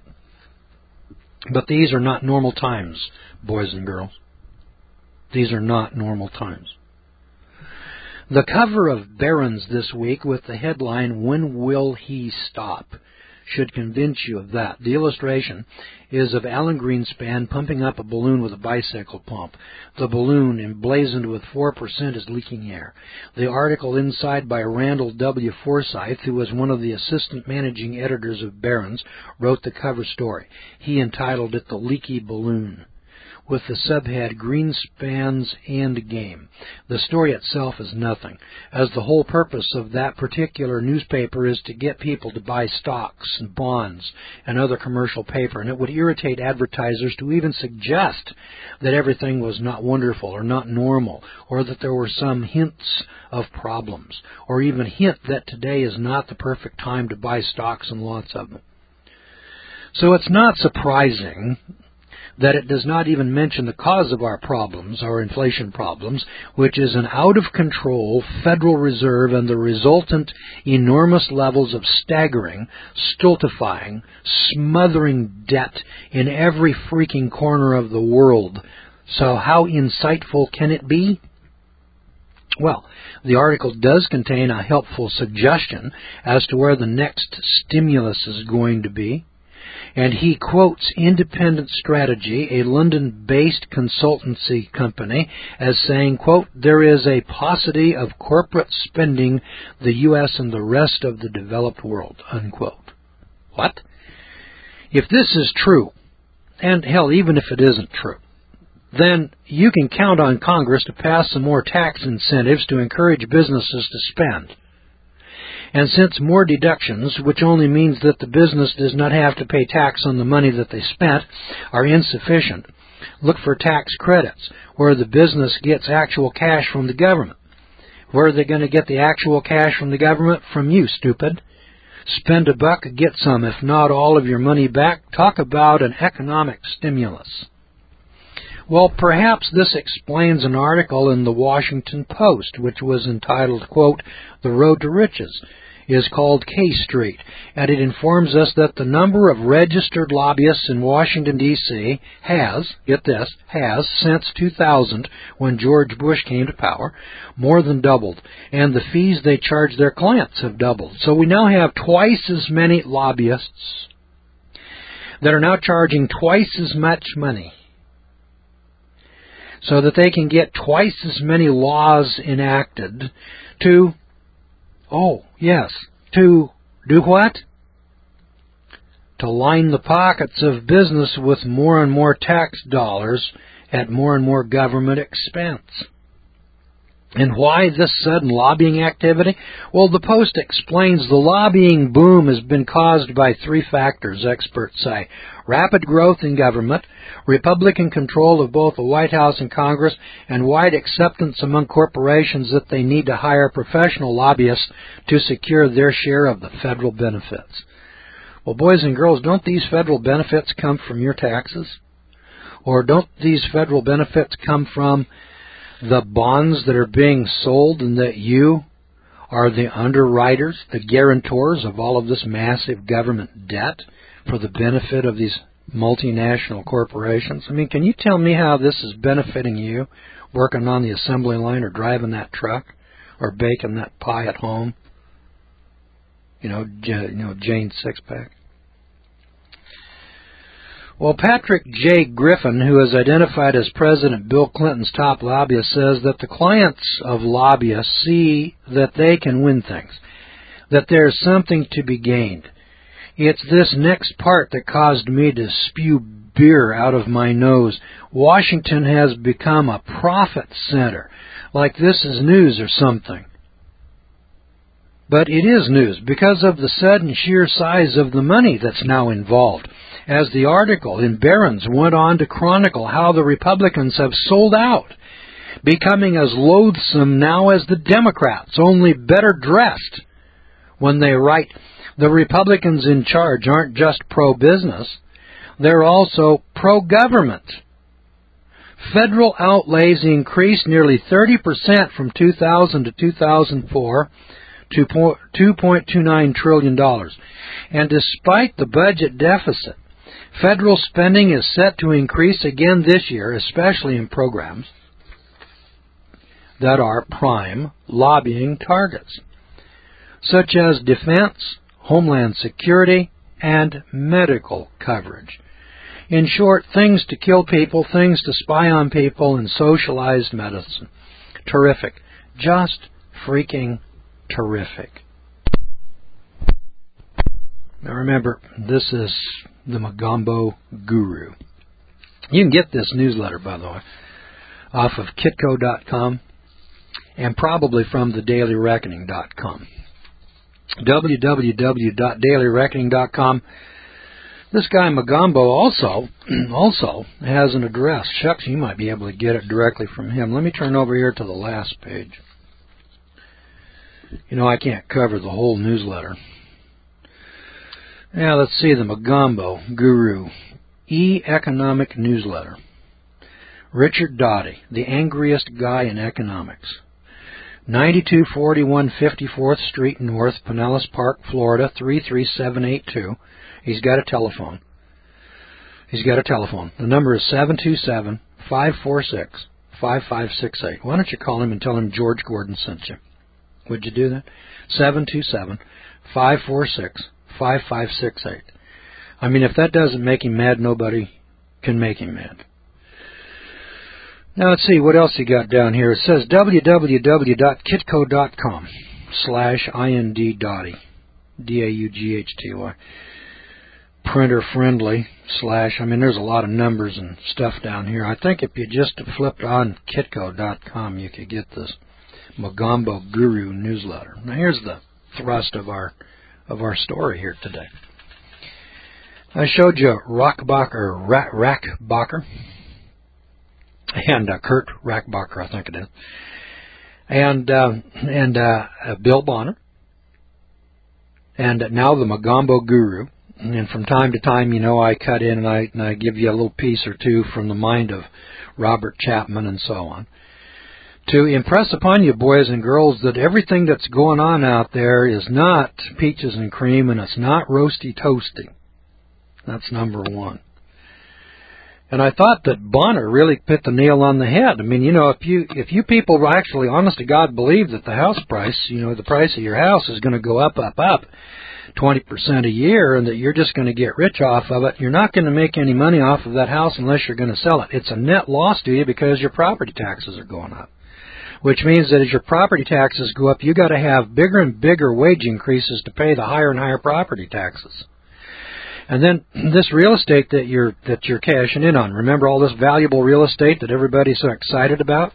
But these are not normal times, boys and girls. These are not normal times. The cover of Barron's this week with the headline, "When Will He Stop?" should convince you of that. The illustration is of Alan Greenspan pumping up a balloon with a bicycle pump. The balloon, emblazoned with 4%, is leaking air. The article inside by Randall W. Forsyth, who was one of the assistant managing editors of Barron's, wrote the cover story. He entitled it "The Leaky Balloon," with the subhead "Greenspan's End Game." The story itself is nothing, as the whole purpose of that particular newspaper is to get people to buy stocks and bonds and other commercial paper, and it would irritate advertisers to even suggest that everything was not wonderful or not normal, or that there were some hints of problems, or even hint that today is not the perfect time to buy stocks and lots of them. So it's not surprising that it does not even mention the cause of our problems, our inflation problems, which is an out-of-control Federal Reserve and the resultant enormous levels of staggering, stultifying, smothering debt in every freaking corner of the world. So how insightful can it be? Well, the article does contain a helpful suggestion as to where the next stimulus is going to be. And he quotes Independent Strategy, a London-based consultancy company, as saying, quote, "There is a paucity of corporate spending the U.S. and the rest of the developed world," unquote. What? If this is true, and hell, even if it isn't true, then you can count on Congress to pass some more tax incentives to encourage businesses to spend. And since more deductions, which only means that the business does not have to pay tax on the money that they spent, are insufficient, look for tax credits, where the business gets actual cash from the government. Where are they going to get the actual cash from the government? From you, stupid. Spend a buck, get some, if not all of your money back. Talk about an economic stimulus. Well, perhaps this explains an article in the Washington Post, which was entitled, quote, "The Road to Riches is called K Street," and it informs us that the number of registered lobbyists in Washington, D.C. has, get this, since 2000, when George Bush came to power, more than doubled, and the fees they charge their clients have doubled. So we now have twice as many lobbyists that are now charging twice as much money, so that they can get twice as many laws enacted to, to do what? To line the pockets of business with more and more tax dollars at more and more government expense. And why this sudden lobbying activity? Well, the Post explains the lobbying boom has been caused by three factors, experts say: rapid growth in government, Republican control of both the White House and Congress, and wide acceptance among corporations that they need to hire professional lobbyists to secure their share of the federal benefits. Well, boys and girls, don't these federal benefits come from your taxes? Or don't these federal benefits come from the bonds that are being sold and that you are the underwriters, the guarantors of all of this massive government debt for the benefit of these multinational corporations? I mean, can you tell me how this is benefiting you working on the assembly line or driving that truck or baking that pie at home? Jane's six-pack. Well, Patrick J. Griffin, who is identified as President Bill Clinton's top lobbyist, says that the clients of lobbyists see that they can win things, that there's something to be gained. It's this next part that caused me to spew beer out of my nose. Washington has become a profit center, like this is news or something. But it is news because of the sudden sheer size of the money that's now involved. As the article in Barron's went on to chronicle how the Republicans have sold out, becoming as loathsome now as the Democrats, only better dressed. When they write, the Republicans in charge aren't just pro-business, they're also pro-government. Federal outlays increased nearly 30% from 2000 to 2004 to $2.29 trillion. And despite the budget deficit, federal spending is set to increase again this year, especially in programs that are prime lobbying targets, such as defense, homeland security, and medical coverage. In short, things to kill people, things to spy on people, and socialized medicine. Terrific. Just freaking terrific. Now remember, this is the Magambo Guru. You can get this newsletter, by the way, off of kitco.com and probably from thedailyreckoning.com. www.dailyreckoning.com. This guy Magambo also has an address. Shucks, you might be able to get it directly from him. Let me turn over here to the last page. I can't cover the whole newsletter. Now, let's see, the Magambo Guru E-Economic Newsletter. Richard Doty, the angriest guy in economics. 9241 54th Street North, Pinellas Park, Florida, 33782. He's got a telephone. The number is 727-546-5568. Why don't you call him and tell him George Gordon sent you? Would you do that? 727-546-5568. I mean, if that doesn't make him mad, nobody can make him mad. Now, let's see what else he got down here. It says www.kitco.com/IND-Dotty, D-A-U-G-H-T-Y. Printer friendly / there's a lot of numbers and stuff down here. I think if you just flipped on kitco.com, you could get this Magambo Guru newsletter. Now here's the thrust of our story here today. I showed you Rackbacher and Kurt Rackbacher, I think it is, and Bill Bonner, and now the Magambo Guru. And from time to time, I cut in and I give you a little piece or two from the mind of Robert Chapman and so on, to impress upon you, boys and girls, that everything that's going on out there is not peaches and cream, and it's not roasty toasty. That's number one. And I thought that Bonner really hit the nail on the head. I mean, if you people actually, honest to God, believe that the house price, the price of your house is going to go up 20% a year, and that you're just going to get rich off of it, you're not going to make any money off of that house unless you're going to sell it. It's a net loss to you because your property taxes are going up, which means that as your property taxes go up, you got to have bigger and bigger wage increases to pay the higher and higher property taxes. And then this real estate that you're cashing in on, remember all this valuable real estate that everybody's so excited about?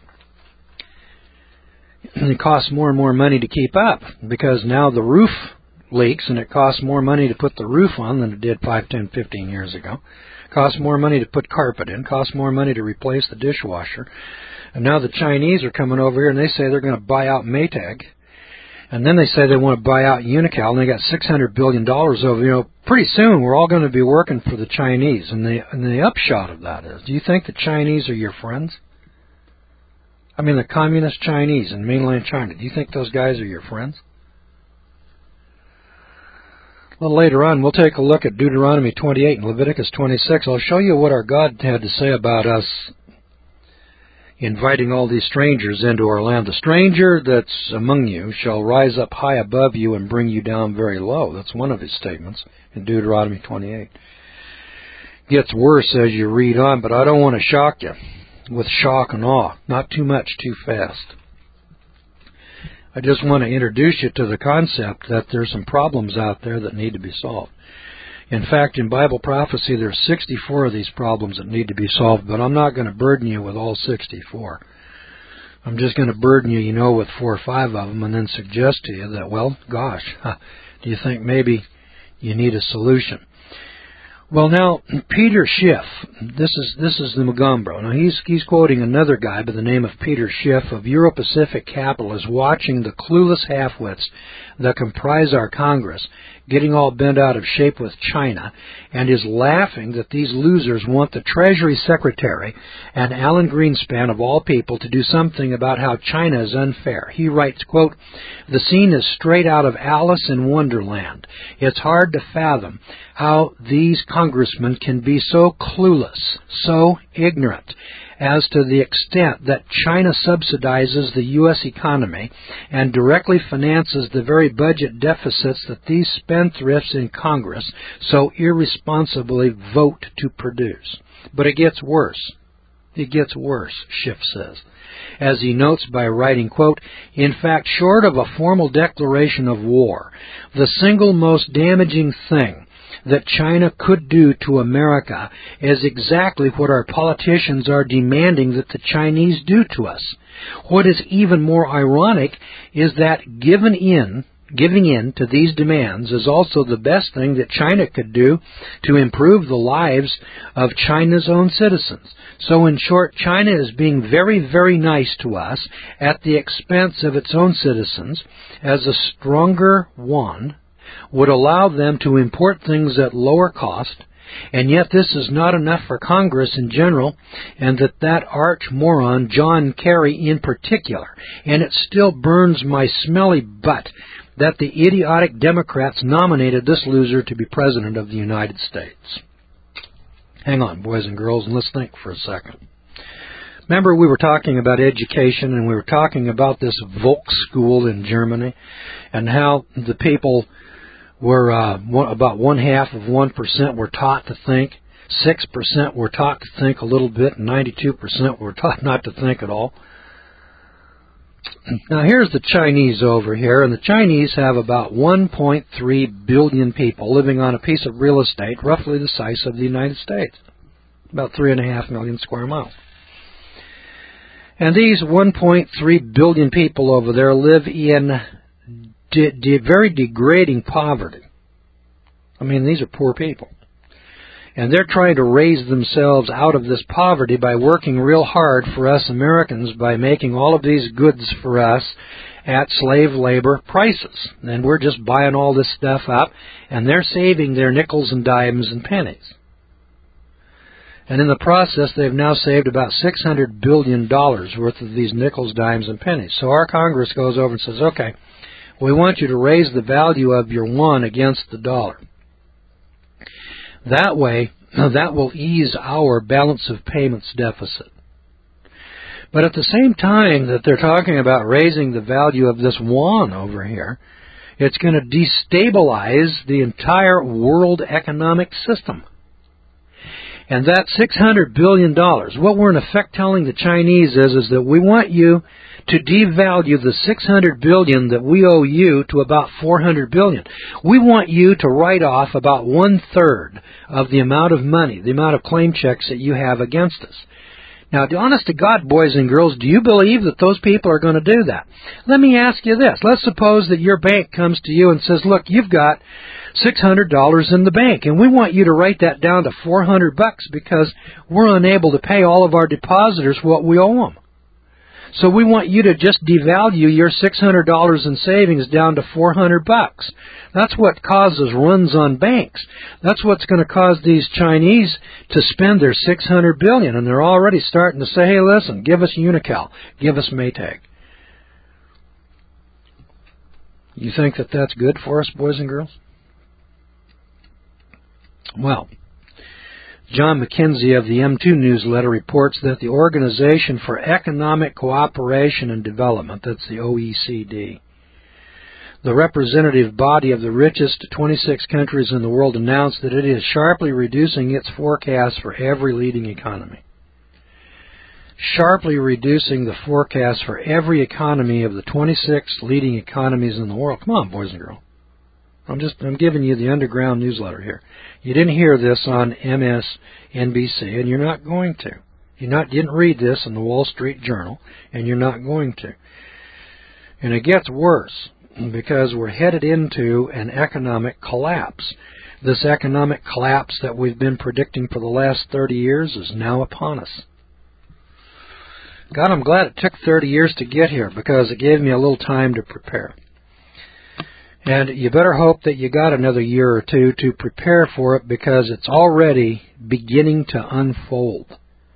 It costs more and more money to keep up because now the roof leaks, and it costs more money to put the roof on than it did 5, 10, 15 years ago. It costs more money to put carpet in. It costs more money to replace the dishwasher. And now the Chinese are coming over here, and they say they're going to buy out Maytag. And then they say they want to buy out Unocal, and they got $600 billion over. Pretty soon we're all going to be working for the Chinese. And the upshot of that is, do you think the Chinese are your friends? I mean, the communist Chinese in mainland China. Do you think those guys are your friends? A little later on, we'll take a look at Deuteronomy 28 and Leviticus 26. I'll show you what our God had to say about us inviting all these strangers into our land. The stranger that's among you shall rise up high above you and bring you down very low. That's one of his statements in Deuteronomy 28. It gets worse as you read on, but I don't want to shock you with shock and awe. Not too much, too fast. I just want to introduce you to the concept that there's some problems out there that need to be solved. In fact, in Bible prophecy, there's 64 of these problems that need to be solved, but I'm not going to burden you with all 64. I'm just going to burden you, with 4 or 5 of them and then suggest to you that, well, gosh, do you think maybe you need a solution? Well, now, Peter Schiff, this is the Magambro. Now, he's quoting another guy by the name of Peter Schiff of Euro-Pacific Capital is watching the clueless half-wits that comprise our Congress getting all bent out of shape with China, and is laughing that these losers want the Treasury Secretary and Alan Greenspan, of all people, to do something about how China is unfair. He writes, quote, "The scene is straight out of Alice in Wonderland. It's hard to fathom how these congressmen can be so clueless, so ignorant, as to the extent that China subsidizes the U.S. economy and directly finances the very budget deficits that these spendthrifts in Congress so irresponsibly vote to produce." But it gets worse. It gets worse, Schiff says, as he notes by writing, quote, "In fact, short of a formal declaration of war, the single most damaging thing that China could do to America is exactly what our politicians are demanding that the Chinese do to us. What is even more ironic is that giving in to these demands is also the best thing that China could do to improve the lives of China's own citizens. So in short, China is being very, very nice to us at the expense of its own citizens, as a stronger yuan would allow them to import things at lower cost, and yet this is not enough for Congress in general, and that arch moron John Kerry in particular, and it still burns my smelly butt that the idiotic Democrats nominated this loser to be President of the United States." Hang on, boys and girls, and let's think for a second. Remember, we were talking about education, and we were talking about this Volksschule in Germany, and how the people were about 0.5% were taught to think, 6% were taught to think a little bit, and 92% were taught not to think at all. Now here's the Chinese over here, and the Chinese have about 1.3 billion people living on a piece of real estate roughly the size of the United States, about 3.5 million square miles. And these 1.3 billion people over there live in very degrading poverty. I mean, these are poor people. And they're trying to raise themselves out of this poverty by working real hard for us Americans by making all of these goods for us at slave labor prices. And we're just buying all this stuff up, and they're saving their nickels and dimes and pennies. And in the process, they've now saved about $600 billion worth of these nickels, dimes, and pennies. So our Congress goes over and says, okay, we want you to raise the value of your yuan against the dollar. That way, that will ease our balance of payments deficit. But at the same time that they're talking about raising the value of this yuan over here, it's going to destabilize the entire world economic system. And that $600 billion, what we're in effect telling the Chinese is that we want you to devalue the $600 billion that we owe you to about $400 billion. We want you to write off about 1/3 of the amount of money, the amount of claim checks that you have against us. Now, honest to God, boys and girls, do you believe that those people are going to do that? Let me ask you this. Let's suppose that your bank comes to you and says, look, you've got $600 in the bank, and we want you to write that down to $400 because we're unable to pay all of our depositors what we owe them. So we want you to just devalue your $600 in savings down to $400. That's what causes runs on banks. That's what's going to cause these Chinese to spend their $600 billion, and they're already starting to say, hey, listen, give us Unocal, give us Maytag. You think that that's good for us, boys and girls? Well, John McKenzie of the M2 newsletter reports that the Organization for Economic Cooperation and Development, that's the OECD, the representative body of the richest 26 countries in the world, announced that it is sharply reducing its forecast for every leading economy. Sharply reducing the forecast for every economy of the 26 leading economies in the world. Come on, boys and girls. I'm giving you the underground newsletter here. You didn't hear this on MSNBC, and you're not going to. You didn't read this in the Wall Street Journal, and you're not going to. And it gets worse, because we're headed into an economic collapse. This economic collapse that we've been predicting for the last 30 years is now upon us. God, I'm glad it took 30 years to get here, because it gave me a little time to prepare. And you better hope that you got another year or two to prepare for it, because it's already beginning to unfold.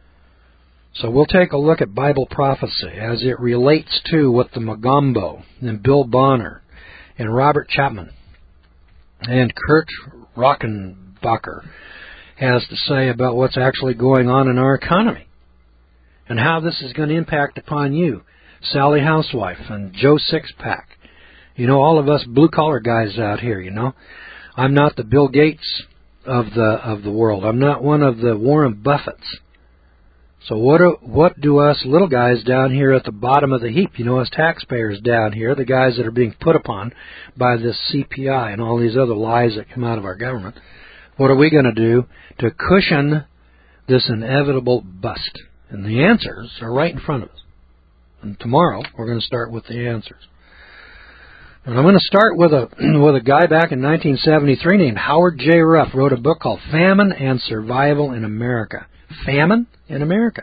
So we'll take a look at Bible prophecy as it relates to what the Magombo and Bill Bonner and Robert Chapman and Kurt Rockenbacher has to say about what's actually going on in our economy and how this is going to impact upon you, Sally Housewife and Joe Sixpack. You know, all of us blue-collar guys out here, you know. I'm not the Bill Gates of the world. I'm not one of the Warren Buffetts. So what do us little guys down here at the bottom of the heap, you know, us taxpayers down here, the guys that are being put upon by this CPI and all these other lies that come out of our government, what are we going to do to cushion this inevitable bust? And the answers are right in front of us. And tomorrow we're going to start with the answers. And I'm going to start with a guy back in 1973 named Howard J. Ruff, wrote a book called Famine and Survival in America. Famine in America.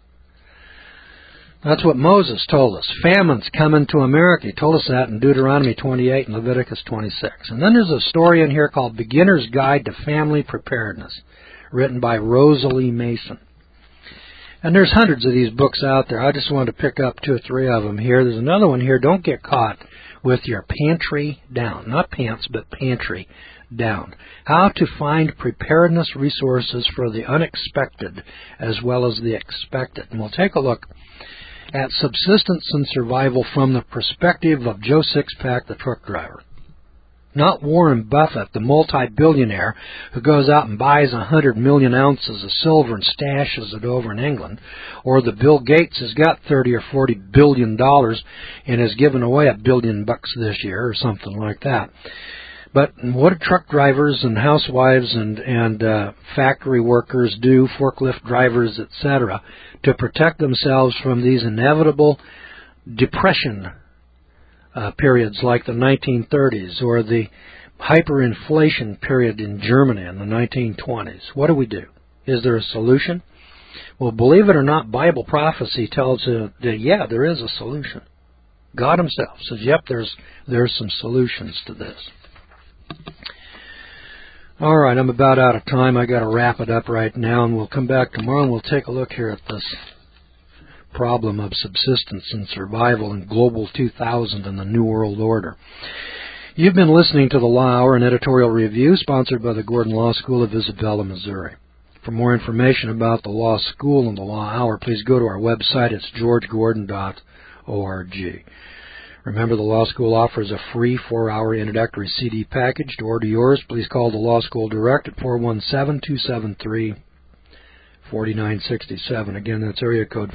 That's what Moses told us. Famine's coming to America. He told us that in Deuteronomy 28 and Leviticus 26. And then there's a story in here called Beginner's Guide to Family Preparedness, written by Rosalie Mason. And there's hundreds of these books out there. I just wanted to pick up 2 or 3 of them here. There's another one here, Don't Get Caught with Your Pantry Down. Not pants, but pantry down. How to find preparedness resources for the unexpected as well as the expected. And we'll take a look at subsistence and survival from the perspective of Joe Sixpack, the truck driver. Not Warren Buffett, the multi-billionaire who goes out and buys 100 million ounces of silver and stashes it over in England, or the Bill Gates has got $30 or $40 billion and has given away $1 billion this year or something like that. But what do truck drivers and housewives and factory workers do, forklift drivers, etc., to protect themselves from these inevitable depression periods like the 1930s or the hyperinflation period in Germany in the 1920s? What do we do? Is there a solution? Well, believe it or not, Bible prophecy tells us that, yeah, there is a solution. God himself says, yep, there's some solutions to this. All right, I'm about out of time. I got to wrap it up right now, and we'll come back tomorrow and we'll take a look here at this problem of subsistence and survival in Global 2000 and the New World Order. You've been listening to the Law Hour, an editorial review sponsored by the Gordon Law School of Isabella, Missouri. For more information about the Law School and the Law Hour, please go to our website. It's georgegordon.org. Remember, the Law School offers a free 4-hour introductory CD package. To order yours, please call the Law School direct at 417-273-4967. Again, that's area code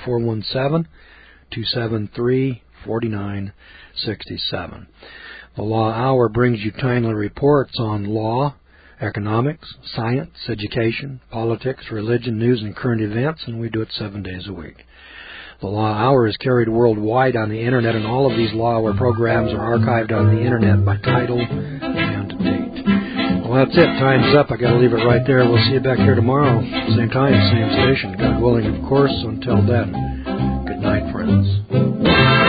417-273-4967. The Law Hour brings you timely reports on law, economics, science, education, politics, religion, news, and current events, and we do it 7 days a week. The Law Hour is carried worldwide on the Internet, and all of these Law Hour programs are archived on the Internet by title and date. Well, that's it. Time's up. I got to leave it right there. We'll see you back here tomorrow. Same time, same station. God willing, of course. Until then, good night. night, friends.